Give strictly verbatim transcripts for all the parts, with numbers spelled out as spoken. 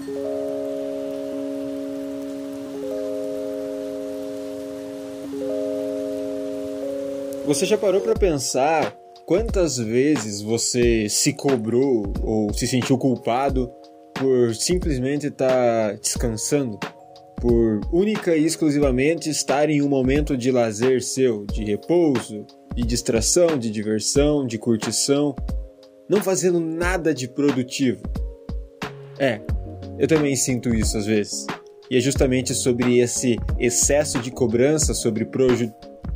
Você já parou para pensar quantas vezes você se cobrou ou se sentiu culpado por simplesmente estar descansando? Por única e exclusivamente estar em um momento de lazer seu, de repouso, de distração, de diversão, de curtição, não fazendo nada de produtivo? É, eu também sinto isso às vezes. E é justamente sobre esse excesso de cobrança sobre proju...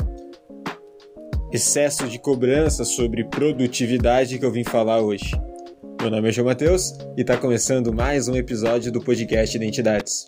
excesso de cobrança sobre produtividade que eu vim falar hoje. Meu nome é João Matheus e está começando mais um episódio do podcast Identidades.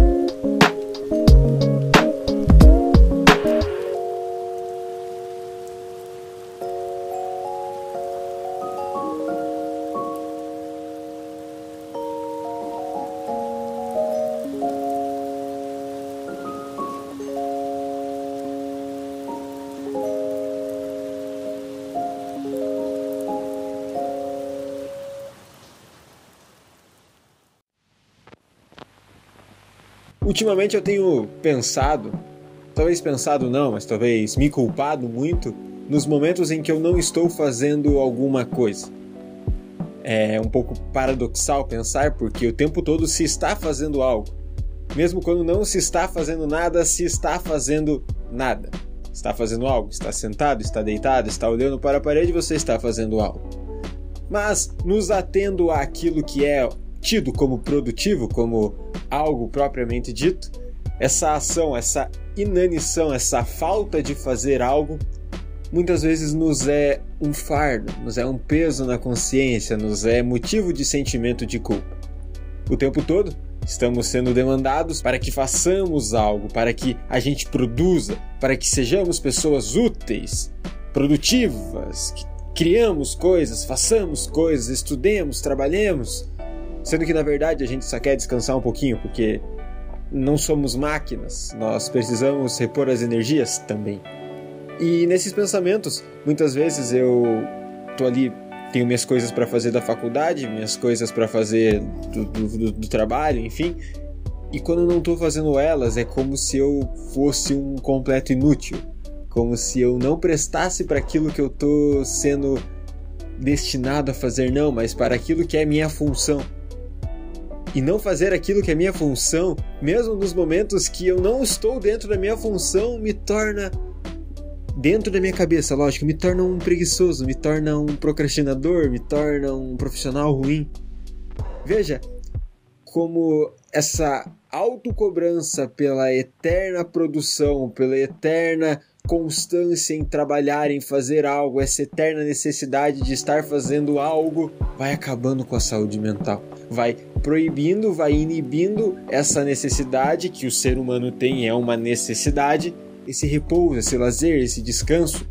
Ultimamente eu tenho pensado, talvez pensado não, mas talvez me culpado muito nos momentos em que eu não estou fazendo alguma coisa. É um pouco paradoxal pensar, porque o tempo todo se está fazendo algo. Mesmo quando não se está fazendo nada, se está fazendo nada. Está fazendo algo, está sentado, está deitado, está olhando para a parede, você está fazendo algo. Mas nos atendo àquilo que é tido como produtivo, como algo propriamente dito, essa ação, essa inanição, essa falta de fazer algo, muitas vezes nos é um fardo, nos é um peso na consciência, nos é motivo de sentimento de culpa. O tempo todo estamos sendo demandados para que façamos algo, para que a gente produza, para que sejamos pessoas úteis, produtivas, que criamos coisas, façamos coisas, estudemos, trabalhemos. Sendo que, na verdade, a gente só quer descansar um pouquinho, porque não somos máquinas, nós precisamos repor as energias também. E nesses pensamentos, muitas vezes eu tô ali, tenho minhas coisas para fazer da faculdade, minhas coisas para fazer do, do, do trabalho, enfim. E quando eu não tô fazendo elas, é como se eu fosse um completo inútil. Como se eu não prestasse para aquilo que eu tô sendo destinado a fazer, não, mas para aquilo que é minha função. E não fazer aquilo que é minha função, mesmo nos momentos que eu não estou dentro da minha função, me torna, dentro da minha cabeça, lógico, me torna um preguiçoso, me torna um procrastinador, me torna um profissional ruim. Veja como essa autocobrança pela eterna produção, pela eterna constância em trabalhar, em fazer algo, essa eterna necessidade de estar fazendo algo, vai acabando com a saúde mental. Vai proibindo, vai inibindo essa necessidade que o ser humano tem, é uma necessidade, esse repouso, esse lazer, esse descanso.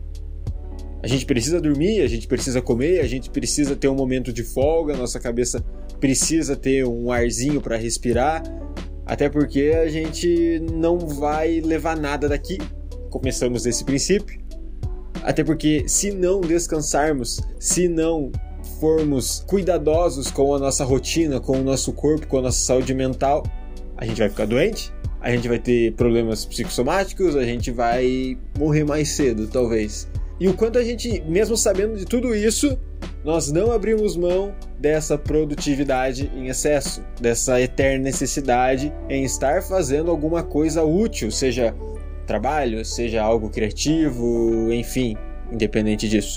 A gente precisa dormir, a gente precisa comer, a gente precisa ter um momento de folga, nossa cabeça precisa ter um arzinho para respirar, até porque a gente não vai levar nada daqui. Começamos desse princípio, até porque se não descansarmos, se não formos cuidadosos com a nossa rotina, com o nosso corpo, com a nossa saúde mental, a gente vai ficar doente, a gente vai ter problemas psicossomáticos, a gente vai morrer mais cedo, talvez. E o quanto a gente, mesmo sabendo de tudo isso, nós não abrimos mão dessa produtividade em excesso, dessa eterna necessidade em estar fazendo alguma coisa útil, seja trabalho, seja algo criativo, enfim, independente disso.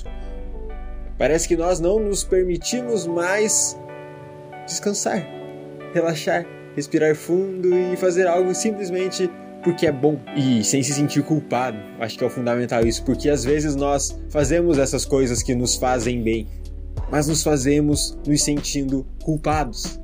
Parece que nós não nos permitimos mais descansar, relaxar, respirar fundo e fazer algo simplesmente porque é bom e sem se sentir culpado. Acho que é o fundamental isso, porque às vezes nós fazemos essas coisas que nos fazem bem, mas nos fazemos nos sentindo culpados.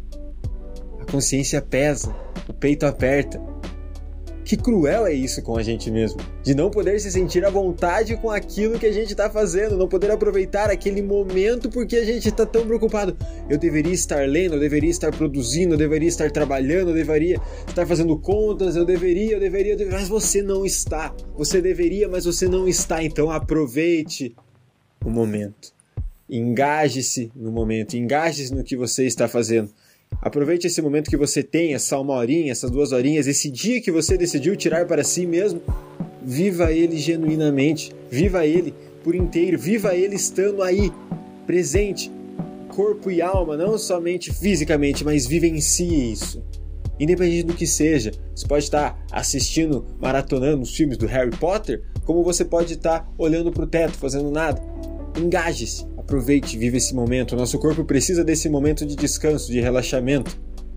A consciência pesa, o peito aperta. Que cruel é isso com a gente mesmo, de não poder se sentir à vontade com aquilo que a gente está fazendo, não poder aproveitar aquele momento porque a gente está tão preocupado. Eu deveria estar lendo, eu deveria estar produzindo, eu deveria estar trabalhando, eu deveria estar fazendo contas, eu deveria, eu deveria, eu deveria, mas você não está. Você deveria, mas você não está, então aproveite o momento. Engaje-se no momento, engaje-se no que você está fazendo. Aproveite esse momento que você tem, essa uma horinha, essas duas horinhas, esse dia que você decidiu tirar para si mesmo. Viva ele genuinamente, viva ele por inteiro, viva ele estando aí, presente, corpo e alma, não somente fisicamente, mas vivencie isso. Independente do que seja, você pode estar assistindo, maratonando os filmes do Harry Potter, como você pode estar olhando para o teto, fazendo nada. Engaje-se, aproveite, viva esse momento. O nosso corpo precisa desse momento de descanso, de relaxamento.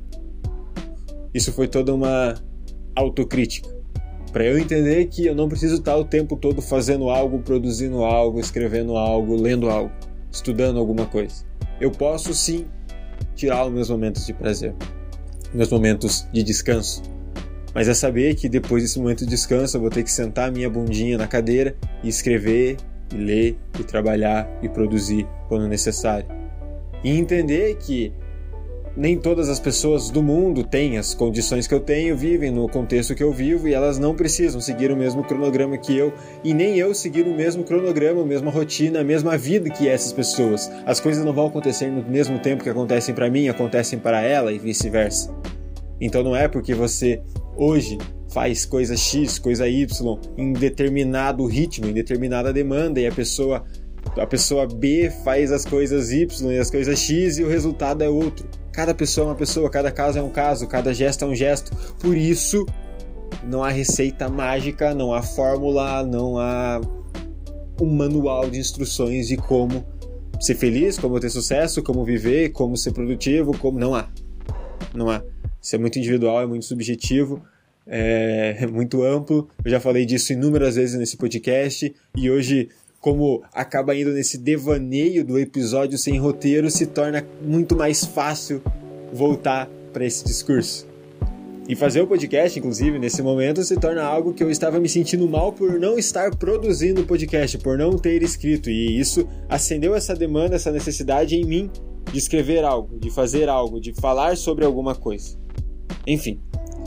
Isso foi toda uma autocrítica, para eu entender que eu não preciso estar o tempo todo fazendo algo, produzindo algo, escrevendo algo, lendo algo, estudando alguma coisa. Eu posso sim tirar os meus momentos de prazer, meus momentos de descanso, mas é saber que depois desse momento de descanso eu vou ter que sentar minha bundinha na cadeira e escrever, e ler, e trabalhar, e produzir quando necessário. E entender que nem todas as pessoas do mundo têm as condições que eu tenho, vivem no contexto que eu vivo, e elas não precisam seguir o mesmo cronograma que eu, e nem eu seguir o mesmo cronograma, a mesma rotina, a mesma vida que essas pessoas. As coisas não vão acontecer no mesmo tempo que acontecem para mim, acontecem para ela e vice-versa. Então não é porque você hoje faz coisa X, coisa Y, em determinado ritmo, em determinada demanda, e a pessoa, a pessoa B faz as coisas Y e as coisas X, e o resultado é outro. Cada pessoa é uma pessoa, cada caso é um caso, cada gesto é um gesto. Por isso, não há receita mágica, não há fórmula, não há um manual de instruções de como ser feliz, como ter sucesso, como viver, como ser produtivo, como... Não há. Não há. Isso é muito individual, é muito subjetivo, é muito amplo. Eu já falei disso inúmeras vezes nesse podcast, e hoje, como acaba indo nesse devaneio do episódio sem roteiro, se torna muito mais fácil voltar para esse discurso. E fazer o podcast, inclusive, nesse momento, se torna algo que eu estava me sentindo mal por não estar produzindo o podcast, por não ter escrito. E isso acendeu essa demanda, essa necessidade em mim de escrever algo, de fazer algo, de falar sobre alguma coisa. Enfim,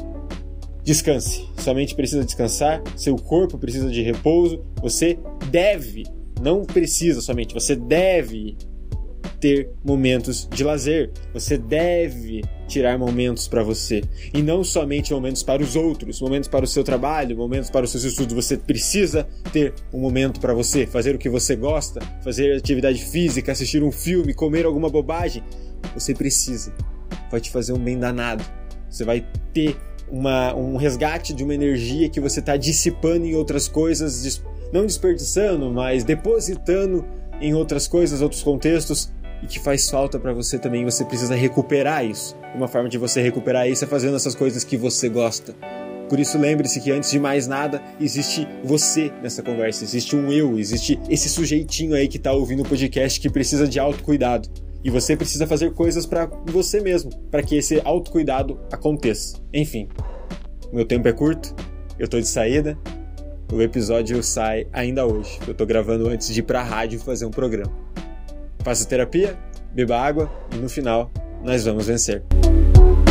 descanse. Sua mente precisa descansar, seu corpo precisa de repouso, você deve, não precisa somente, você deve ter momentos de lazer, você deve tirar momentos para você, e não somente momentos para os outros, momentos para o seu trabalho, momentos para os seus estudos. Você precisa ter um momento para você, fazer o que você gosta, fazer atividade física, assistir um filme, comer alguma bobagem. Você precisa, vai te fazer um bem danado. Você vai ter uma, um resgate de uma energia que você está dissipando em outras coisas, não desperdiçando, mas depositando em outras coisas, outros contextos, e que faz falta para você também. Você precisa recuperar isso. Uma forma de você recuperar isso é fazendo essas coisas que você gosta. Por isso, lembre-se que antes de mais nada, existe você nessa conversa, existe um eu, existe esse sujeitinho aí que está ouvindo o podcast que precisa de autocuidado. E você precisa fazer coisas para você mesmo, para que esse autocuidado aconteça. Enfim, meu tempo é curto, eu tô de saída, o episódio sai ainda hoje. Eu tô gravando antes de ir pra rádio fazer um programa. Faça terapia, beba água e no final nós vamos vencer.